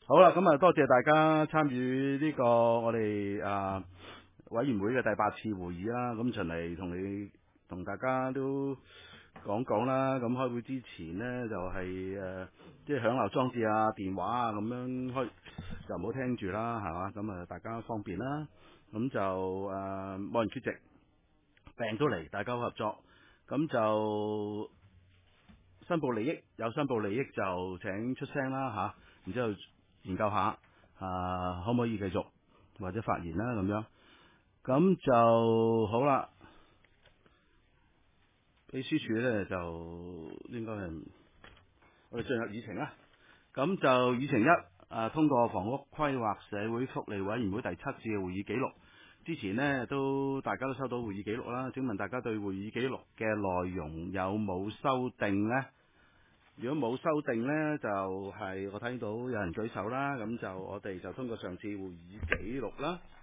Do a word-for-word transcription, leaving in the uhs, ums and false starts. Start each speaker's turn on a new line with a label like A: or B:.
A: 好啦，咁啊，多謝大家參與呢個我哋啊委員會嘅第八次會議啦。咁循例同你同大家都講講啦。咁開會之前呢，就係、是、誒、呃，即係響鬧裝置啊、電話啊咁樣開就唔好聽住啦，係嘛？咁啊，大家方便啦。咁就誒冇人缺席，病都嚟，大家好合作。咁就申報利益，有申報利益就請出聲啦嚇。然之後研究下啊，可唔可以繼續或者發言啦咁樣。咁就好啦。秘書處咧就應該係我哋進入議程啦。咁就議程一啊，通過房屋規劃社會福利委員會第七次嘅會議記錄。之前呢都大家都收到會議記錄啦。請問大家對會議記錄嘅內容有冇修訂呢？如果冇修訂呢，就係、是、我睇到有人舉手啦。咁就我哋就通過上次會議記錄啦。